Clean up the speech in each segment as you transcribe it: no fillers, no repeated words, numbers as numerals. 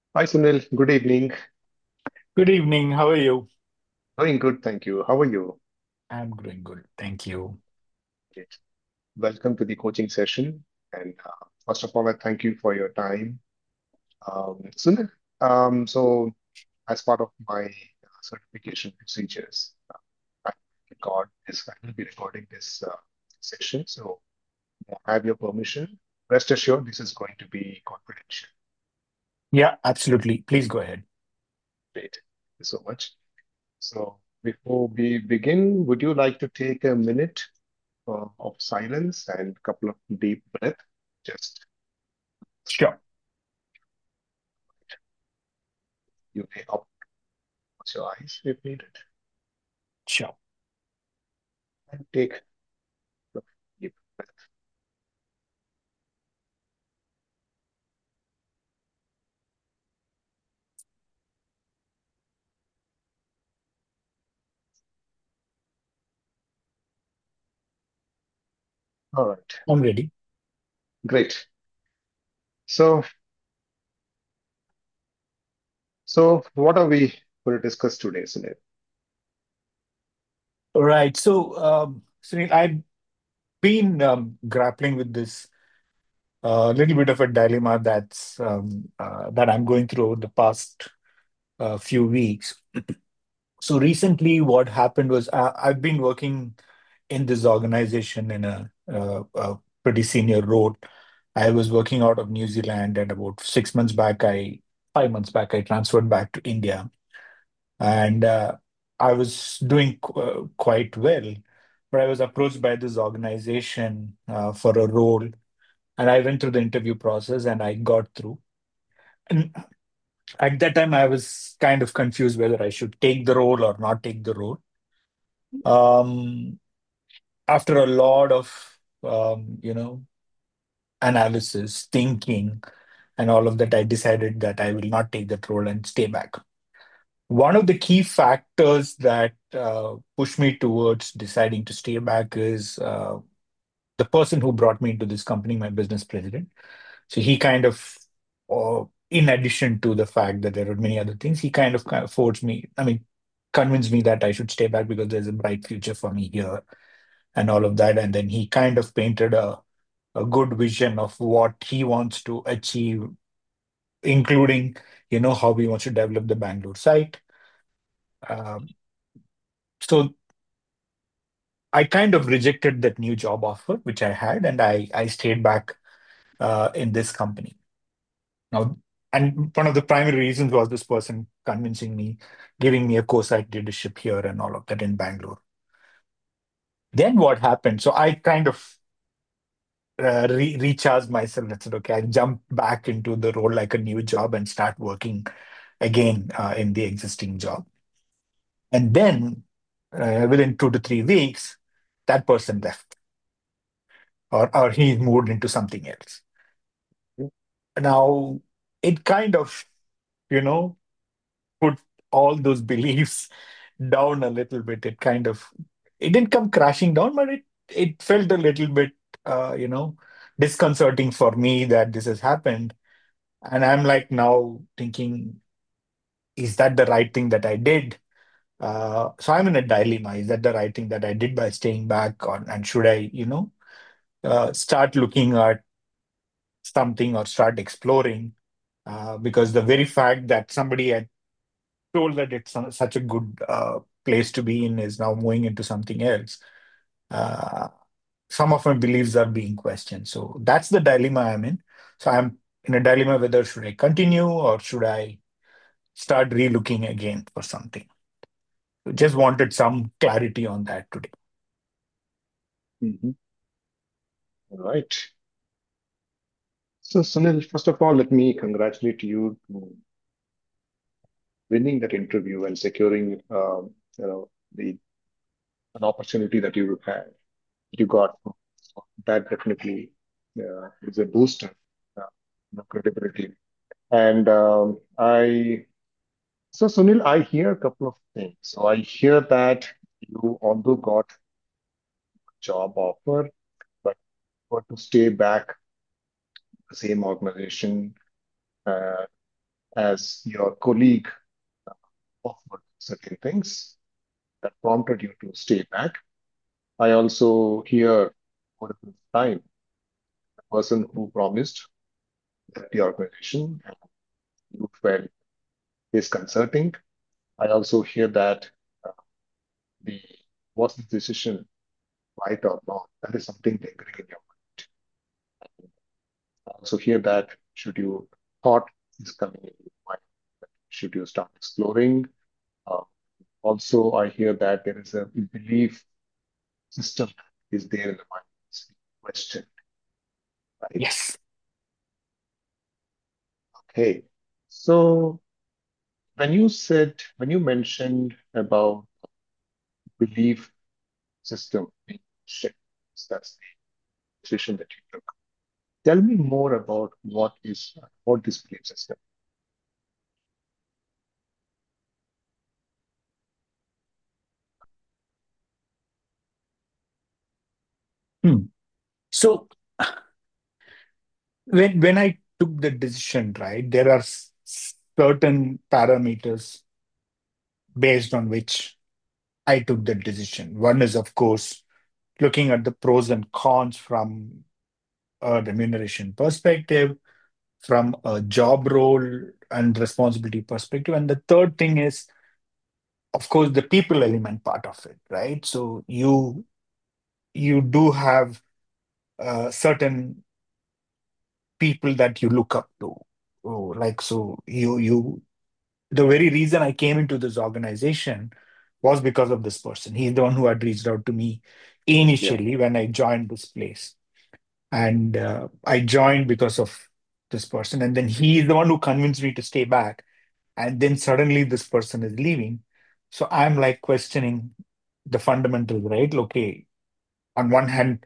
Hi Sunil, good evening. Good evening. How are you? Doing good, thank you. How are you? I'm doing good. Thank you. Great. Welcome to the coaching session. And first of all, I thank you for your time. Sunil, so as part of my certification procedures, I will be recording this session. So I have your permission. Rest assured, this is going to be confidential. Yeah, absolutely. Please go ahead. Great. Thank you so much. So before we begin, would you like to take a minute of silence and a couple of deep breaths? Just Sure. you may open your eyes if needed Sure. and take a deep breath. All right, I'm ready. great. So, so what are we going to discuss today, Sunil? All right. Sunil, I've been grappling with this little bit of a dilemma that I'm going through over the past few weeks. So recently, what happened was I've been working in this organization in a pretty senior role. I was working out of New Zealand, and about 6 months back, 5 months back, I transferred back to India, and I was doing quite well. But I was approached by this organization for a role, and I went through the interview process, and I got through. And at that time, I was kind of confused whether I should take the role or not take the role. Um, After a lot of analysis, thinking, and all of that, I decided that I will not take that role and stay back. One of the key factors that pushed me towards deciding to stay back is the person who brought me into this company, my business president. So he in addition to the fact that there were many other things, he kind of forced me, convinced me that I should stay back because there's a bright future for me here and all of that. And then he kind of painted a good vision of what he wants to achieve, including, how he wants to develop the Bangalore site. Um, so I kind of rejected that new job offer, which I had, and I stayed back in this company. Now, and one of the primary reasons was this person convincing me, giving me a co-site leadership here and all of that in Bangalore. Then what happened? So I kind of recharged myself and said, okay, I'll jump back into the role like a new job and start working again in the existing job. And then within 2 to 3 weeks, that person left, or he moved into something else. Now, it kind of, you know, put all those beliefs down a little bit. It didn't come crashing down, but it felt a little bit, uh, you know, disconcerting for me that this has happened. And I'm like now thinking, is that the right thing that I did? So I'm in a dilemma. Is that the right thing that I did by staying back, and should I, start looking at something or start exploring? Because the very fact that somebody had told that it's such a good place to be in is now moving into something else. Uh, some of my beliefs are being questioned. So that's the dilemma I'm in. So I'm in a dilemma whether should I continue or should I start re-looking again for something. Just wanted some clarity on that today. Mhm. All right. So, Sunil, first of all, let me congratulate you to winning that interview and securing, the an opportunity that you got. That definitely is a booster, credibility. And so Sunil, I hear a couple of things. So I hear that you although got job offer, but got to stay back the same organization. Uh, as your colleague offered certain things that prompted you to stay back. I also hear over the time the person who promised that the organization and you felt disconcerting. I also hear that uh, the was the decision right or wrong? That is something lingering in your mind. I also hear that should you thought is coming in your mind, should you start exploring? Uh, Also, I hear that there is a belief system is there in the mind. It's being questioned, right? Yes. Okay. So when you mentioned about belief system being shifted, that's the decision that you took. Tell me more about what this belief system. Hmm. So when I took the decision, right, there are certain parameters based on which I took the decision. One is, of course, looking at the pros and cons from a remuneration perspective, from a job role and responsibility perspective. And the third thing is, of course, the people element part of it, right? So you do have certain people that you look up to. Oh, like so you the very reason I came into this organization was because of this person. He's the one who had reached out to me Yeah. initially when I joined this place. And I joined because of this person. And then he is the one who convinced me to stay back. And then suddenly this person is leaving. So I'm like questioning the fundamentals, right? Okay, on one hand,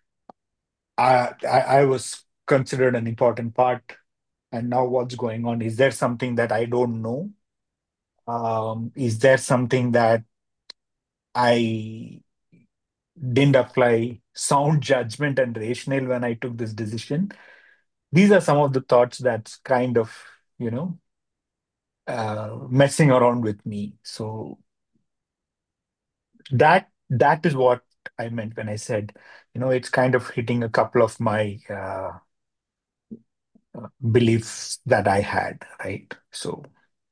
I was considered an important part. And now what's going on? Is there something that I don't know? Is there something that I didn't apply sound judgment and rationale when I took this decision? These are some of the thoughts that's kind of, you know, messing around with me. So that is what I meant when I said, it's kind of hitting a couple of my beliefs that I had, right? So,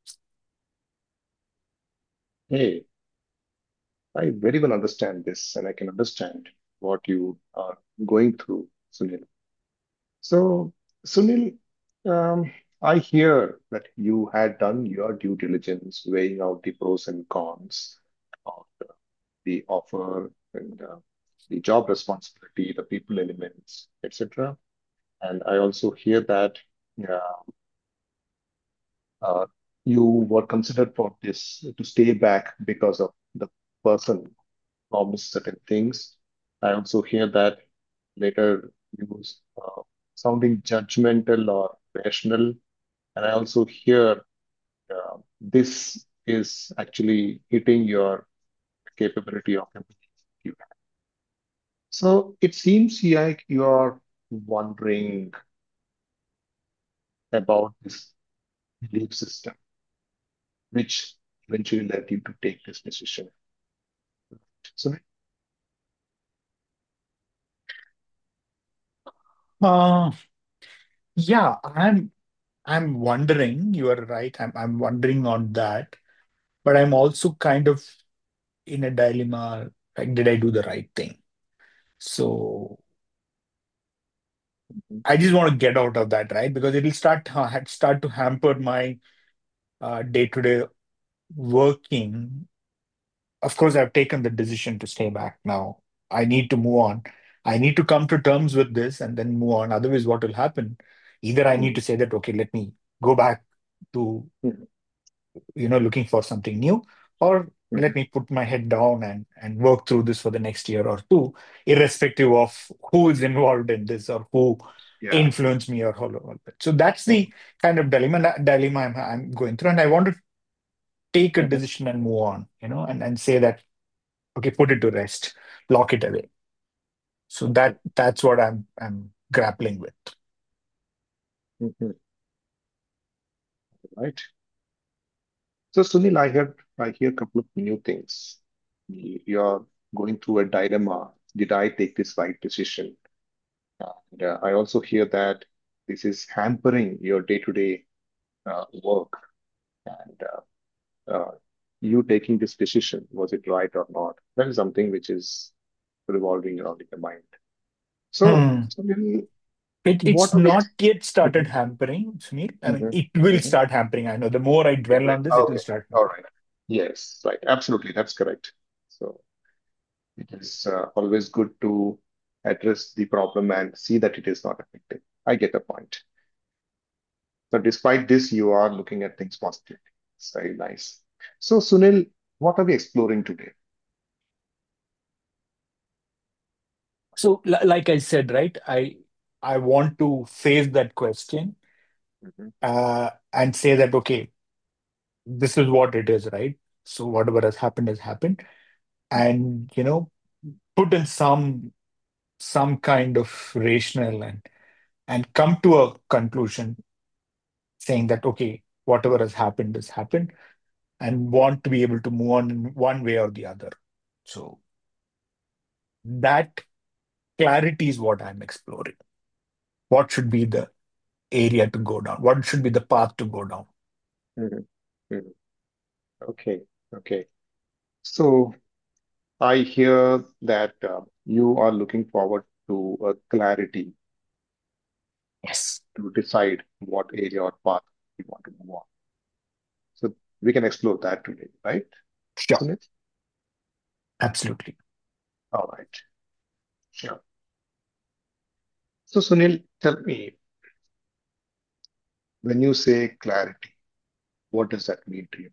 Hey, I very well understand this, and I can understand what you are going through, Sunil. So, Sunil, um, I hear that you had done your due diligence, weighing out the pros and cons of the offer and the job responsibility, the people elements, etc. And I also hear that uh, uh, you were considered for this to stay back because of the person promised certain things. I also hear that later you sounding judgmental or rational, and I also hear this is actually hitting your capability of empathy. You have. So it seems like you are wondering about this belief system, which eventually led you to take this decision. So, uh, yeah, I'm wondering. You are right. I'm wondering on that, but I'm also kind of in a dilemma. Like, did I do the right thing? So mhm, I just want to get out of that, right? Because it'll start to hamper my day-to-day working. Of course, I've taken the decision to stay back now. I need to move on. I need to come to terms with this and then move on. Otherwise, what will happen? Either I need mhm, to say that, okay, let me go back to, mhm, looking for something new, or let mhm. me put my head down and work through this for the next year or two, irrespective of who is involved in this or who Yeah. influenced me or all that. So that's Mhm, the kind of dilemma I'm going through. And I want to take a mhm, decision and move on, and say that, okay, put it to rest, lock it away. So mhm, that's what I'm grappling with. mhm. right? So Sunil, I hear a couple of new things. You're going through a dilemma. Did I take this right decision? And I also hear that this is hampering your day-to-day work. And you taking this decision, was it right or not? That is something which is revolving around in your mind. So, Hmm. Sunil, It's what are we? not yet started Mhm, hampering, Sunil. I mean, mhm, it will mhm. start hampering. I know the more I It dwell will. on this, it will Okay. start All hampering. right. Yes. Right. Absolutely. That's correct. So it is always good to address the problem and see that it is not affecting. I get the point. So despite this, you are looking at things positively. It's very nice. So Sunil, what are we exploring today? So, like I said, right, I want to face that question Mhm, and say that, okay, this is what it is, right? So whatever has happened, and put in some kind of rational and come to a conclusion saying that, okay, whatever has happened, and want to be able to move on in one way or the other. So that clarity is what I'm exploring. What should be the area to go down? What should be the path to go down? mhm, mhm. Okay. Okay. So I hear that you are looking forward to a clarity Yes, to decide what area or path you want to move on. So we can explore that today, right, sure, Sunil? absolutely. All right. Sure. So Sunil, tell me, when you say clarity, what does that mean to you?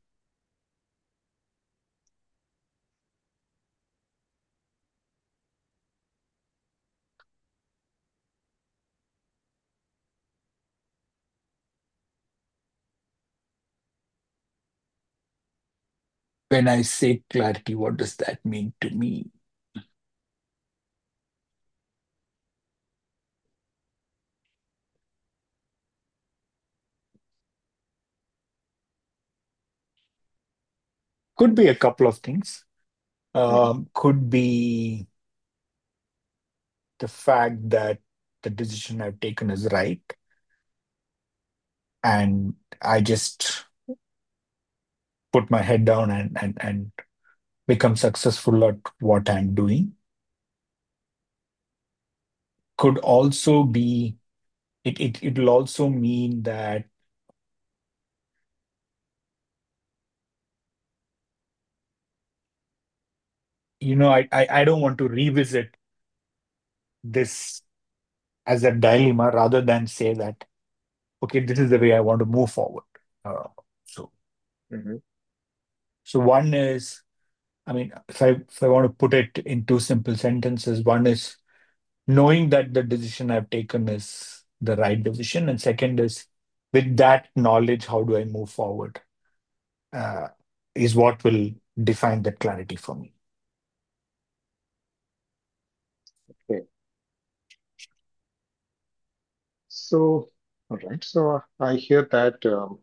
When I say clarity, what does that mean to me? Could be a couple of things. Mhm, Could be the fact that the decision I've taken is right, and I just put my head down and become successful at what I'm doing. Could also be it'll also mean that I don't want to revisit this as a dilemma rather than say that, okay, this is the way I want to move forward. Uh, so mhm. so one is, I mean, if I want to put it in two simple sentences, one is knowing that the decision I've taken is the right decision, and second is with that knowledge, how do I move forward? Uh, is what will define that clarity for me. Okay. So, all right. So I hear that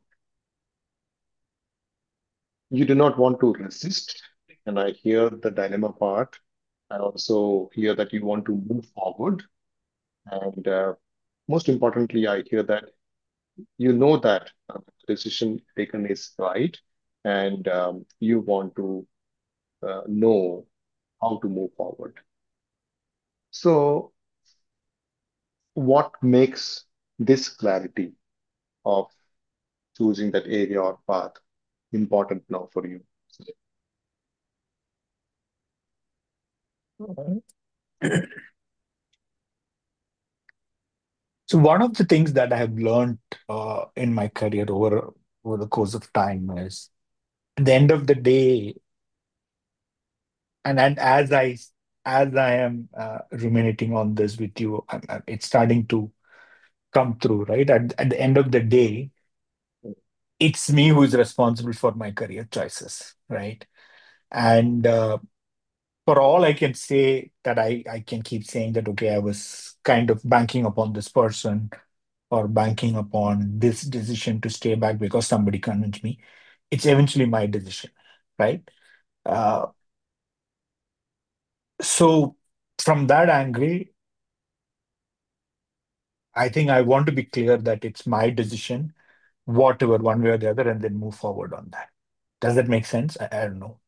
you do not want to resist, and I hear the dilemma part. I also hear that you want to move forward, and most importantly, I hear that you know that the decision taken is right, and you want to know how to move forward. So, what makes this clarity of choosing that area or path important now for you? So one of the things that I have learned in my career over the course of time is at the end of the day, and as I am ruminating on this with you, it's starting to come through, right? At the end of the day, it's me who is responsible for my career choices, right? And for all I can say that I can keep saying that, okay, I was kind of banking upon this person, or banking upon this decision to stay back because somebody convinced me. It's eventually my decision, right? Uh, so from that angle, I think I want to be clear that it's my decision, whatever, one way or the other, and then move forward on that. Does that make sense? I don't know.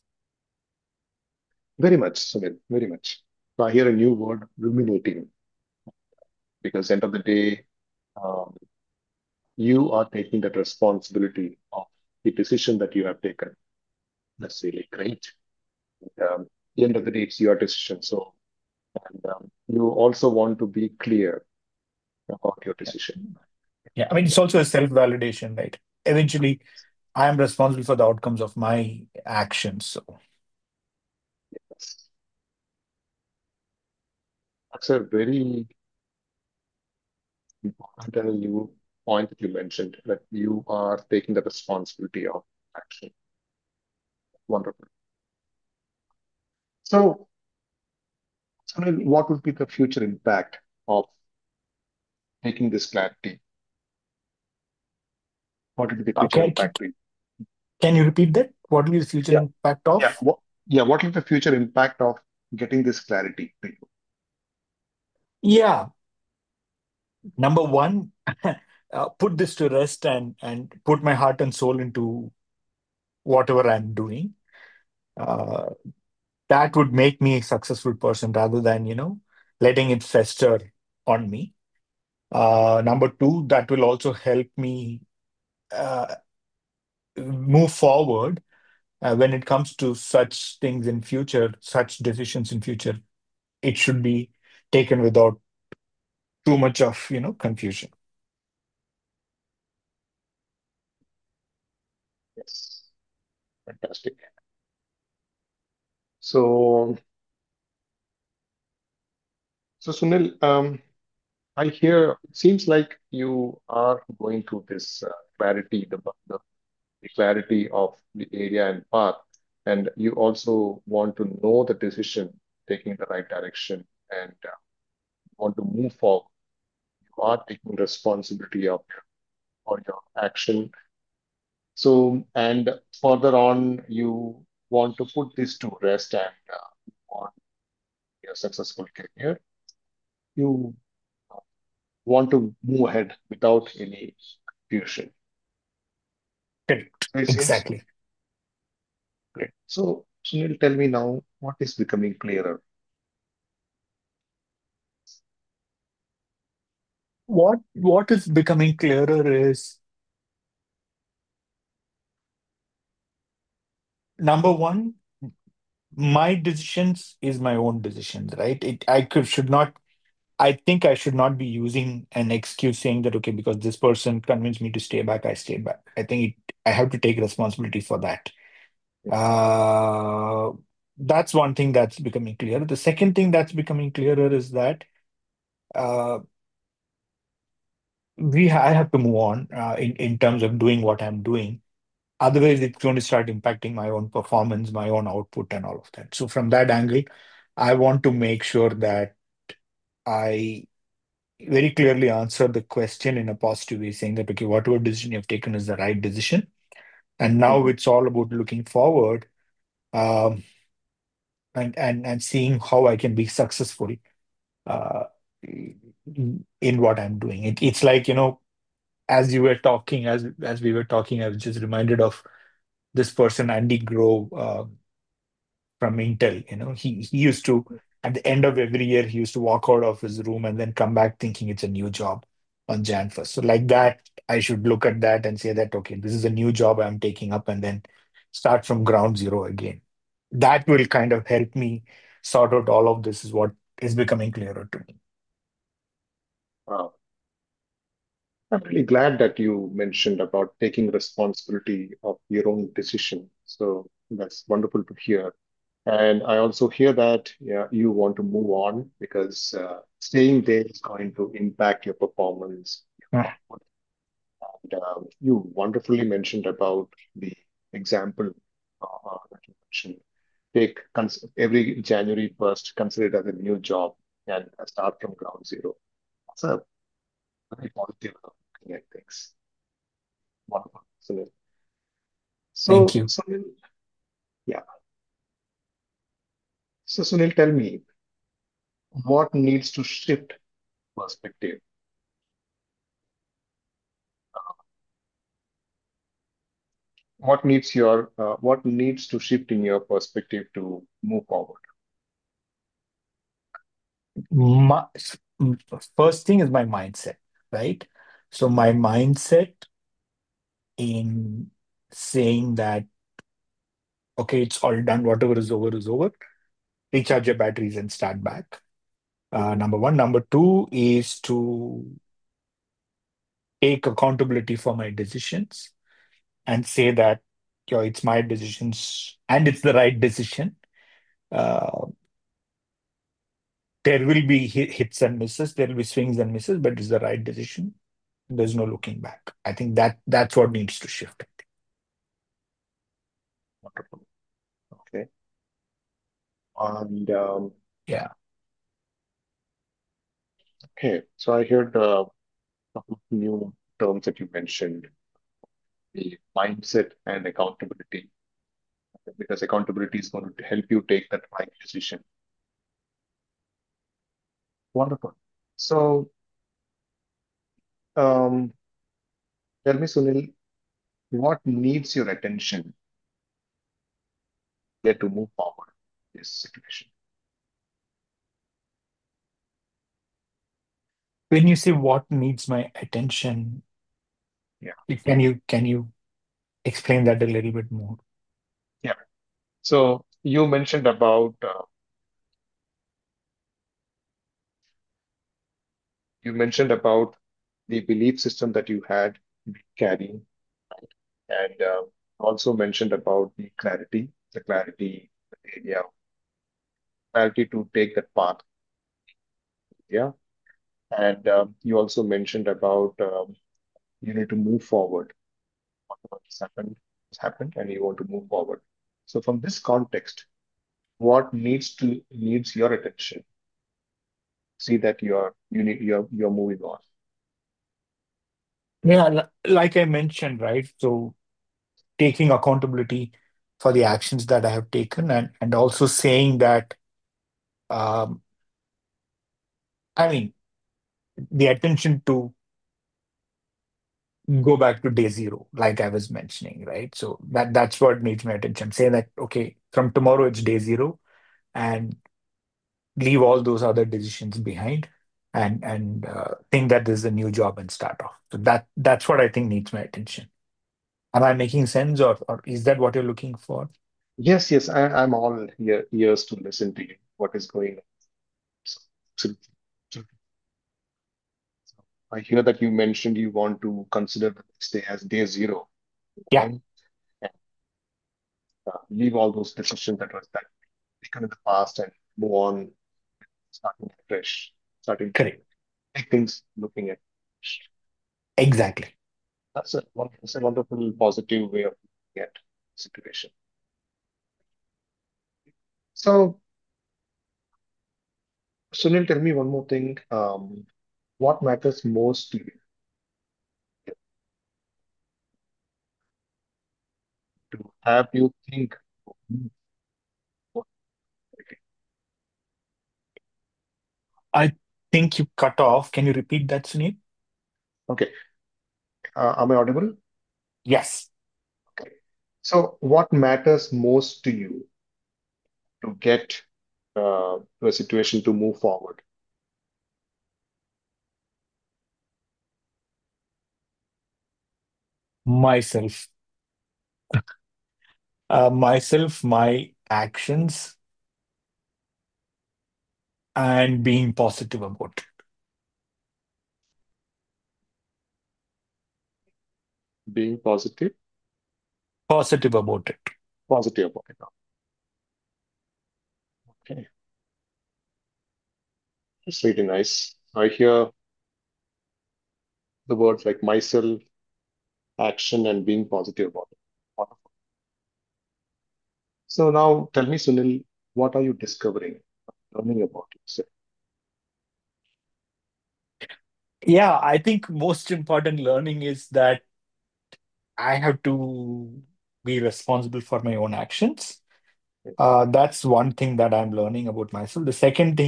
Very much, Sunil, very much. So I hear a new word, ruminating, because end of the day, um, you are taking that responsibility of the decision that you have taken. That's really great. The end of the day, it's your decision. So, and you also want to be clear about your Yeah. decision. Yeah. I mean, it's also a self-validation, right? Eventually, I am responsible for the outcomes of my actions. So, Yes. That's a very important and new point that you mentioned, that you are taking the responsibility of action. Wonderful. So, Sunil, what would be the future impact of taking this clarity? What will be the future can, impact? can you repeat that? What will be the future Yeah, impact yeah. of? What is the future impact of getting this clarity to you? Yeah. Number one, put this to rest and put my heart and soul into whatever I'm doing. Uh, that would make me a successful person rather than, letting it fester on me. Number two, that will also help me uh, move forward when it comes to such things in future, such decisions in future. It should be taken without too much of, confusion. Yes, fantastic. So, so Sunil, I hear it seems like you are going through this clarity, the clarity of the area and path, and you also want to know the decision taking the right direction and want to move forward. You are taking responsibility of for your action. So, and further on, you want to put this to rest and want a successful career. You want to move ahead without any confusion. Correct. So it seems Exactly. great. So, Sunil, tell me now what is becoming clearer. What is becoming clearer is number one, my decisions is my own decisions, right? Should not. I think I should not be using an excuse saying that, okay, because this person convinced me to stay back, I stayed back. I have to take responsibility for that. Uh, that's one thing that's becoming clear. The second thing that's becoming clearer is that uh, I have to move on in terms of doing what I'm doing. Otherwise, it's going to start impacting my own performance, my own output, and all of that. So from that angle, I want to make sure that I very clearly answer the question in a positive way, saying that, okay, whatever decision you've taken is the right decision. And now Mhm. it's all about looking forward um, and seeing how I can be successful uh, in what I'm doing. It's like, as you were talking, as we were talking, I was just reminded of this person, Andy Grove, from Intel. He used to, at the end of every year, he used to walk out of his room and then come back thinking it's a new job on Jan 1st. So like that, I should look at that and say that, okay, this is a new job I'm taking up and then start from ground zero again. That will kind of help me sort out all of this is what is becoming clearer to me. Wow. I'm really glad that you mentioned about taking responsibility of your own decision. So that's wonderful to hear. And I also hear that yeah, you want to move on because staying there is going to impact your performance, your Ah, output. And you wonderfully mentioned about the example that you mentioned. Every January 1st, consider it as a new job and start from ground zero. That's a very positive looking at things. Wonderful, Sunil. Thank So, you. Sunil, yeah. So, Sunil, tell me, what needs to shift perspective? What needs to shift in your perspective to move forward? My, First thing is my mindset, right? So my mindset in saying that, okay, it's all done, whatever is over, recharge your batteries and start back. Mhm. Number one. Number two is to take accountability for my decisions and say that, it's my decisions and it's the right decision. Uh, there will be hits and misses, there will be swings and misses, but it's the right decision. There's no looking back. I think that's what needs to shift. Wonderful. Okay. And Yeah. okay, so I heard a couple of new terms that you mentioned, the mindset and accountability, because accountability is going to help you take that right decision. Wonderful. So, um, tell me, Sunil, what needs your attention there to move forward in this situation? When you say what needs my attention, Yeah. can you explain that a little bit more? Yeah. So you mentioned about the belief system that you had carrying, right? And also mentioned about the area, clarity to take that path. Yeah. And you also mentioned about you need to move forward. What has happened, and you want to move forward. So from this context, what needs your attention? See that you're moving on. Yeah, like I mentioned, right? So taking accountability for the actions that I have taken, and also saying that, um, I mean, the attention to go back to day zero, like I was mentioning, right? So that's what needs my attention. Say that, okay, from tomorrow it's day zero, and leave all those other decisions behind, and think that this is a new job and start off. So that's what I think needs my attention. Am I making sense, or is that what you're looking for? Yes, yes, I'm all ears to listen to you. What is going on? So, absolutely. Absolutely. I hear that you mentioned you want to consider the next day as day zero, Yeah, on and leave all those decisions that taken in the past and move on, starting fresh, starting to correct. take things looking at. Exactly. That's a wonderful positive way of looking at situation. So, Sunil, tell me one more thing. What matters most to you to have you think? "Hmm, okay, I think you cut off. Can you repeat that, Sunil? okay. Am I audible? Yes. Okay. So, what matters most to you to get to a situation to move forward? Myself. Myself, my actions, and being positive about it. Being positive, Positive about it. positive about it. Okay, that's really nice. I hear the words like myself, action, and being positive about it. Wonderful. So now tell me, Sunil, what are you discovering, learning about yourself? Yeah, I think most important learning is that I have to be responsible for my own actions. That's one thing that I'm learning about myself. The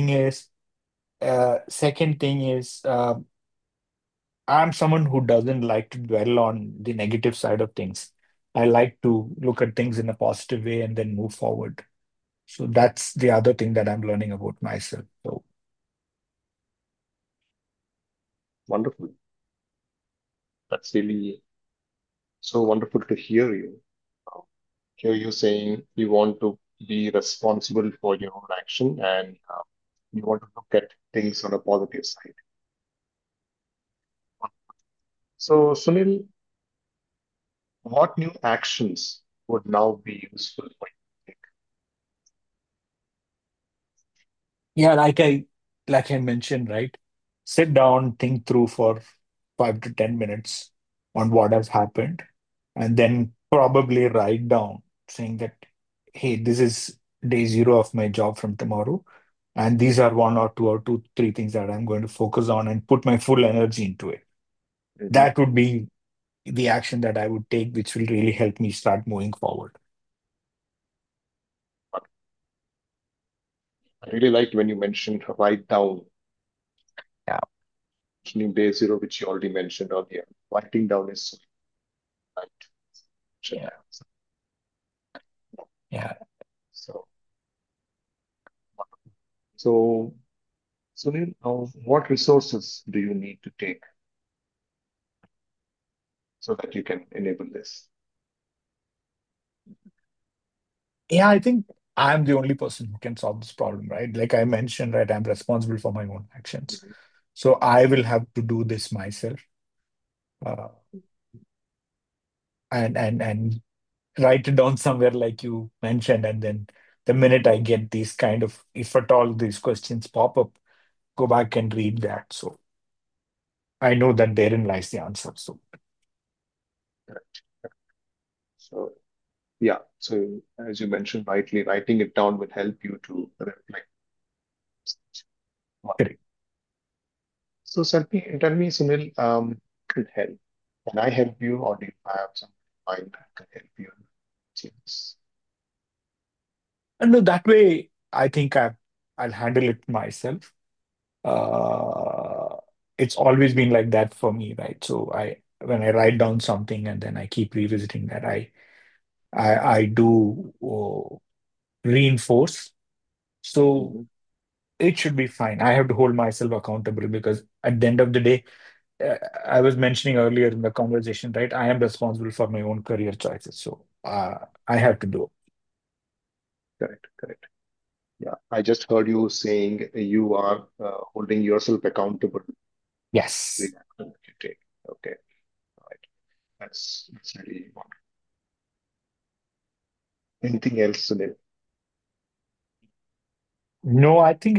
second thing is, I'm someone who doesn't like to dwell on the negative side of things. I like to look at things in a positive way and then move forward. So that's the other thing that I'm learning about myself. So Wonderful. That's really so wonderful to hear you. Uh, Hear you saying you want to be responsible for your own action and you want to look at things on a positive side. So, Sunil, what new actions would now be useful for you? yeah, like I mentioned, right? Sit down, think through for 5 to 10 minutes on what has happened, and then probably write down saying that, hey, this is day zero of my job from tomorrow. And these are one or two, three things that I'm going to focus on and put my full energy into it. Mhm. That would be the action that I would take, which will really help me start moving forward. I really liked when you mentioned write down, Yeah, mentioning day zero, which you already mentioned earlier. Writing down is so right. Mention yeah, that. yeah. So, so Sunil, what resources do you need to take so that you can enable this? Yeah, I think I'm the only person who can solve this problem, right? Like I mentioned, right, I'm responsible for my own actions. Mhm. So I will have to do this myself. Uh, and write it down somewhere like you mentioned, and then the minute I get these kind of, if at all these questions pop up, go back and read that. So I know that therein lies the answer. So Correct. So, yeah. So, as you mentioned rightly, writing it down will help you to reflect. correct. So, tell me, Sunil, could help. Can I help you, or do you have some mind that can help you? Yes. And no, that way I think I'll handle it myself. Uh, it's always been like that for me, right? So I when I write down something and then I keep revisiting that, I do reinforce. So Mhm. it should be fine. I have to hold myself accountable because at the end of the day, uh, I was mentioning earlier in the conversation, right? I am responsible for my own career choices. So I have to do it. Correct, correct. Yeah, I just heard you saying you are holding yourself accountable to the Yes. action that you take. Okay, all right. That's really wonderful. Anything else, Sunil? No, I think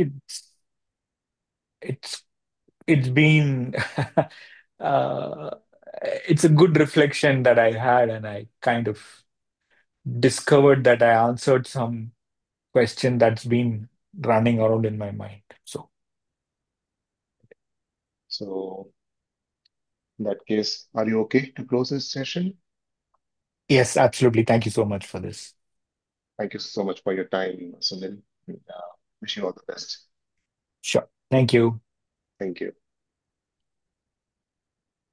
it's it's been uh, it's a good reflection that I had, and I kind of discovered that I answered some question that's been running around in my mind. So So, in that case, are you okay to close this session? yes, absolutely. Thank you so much for this. Thank you so much for your time, Sunil. Wish you all the best. Sure. Thank you. Thank you.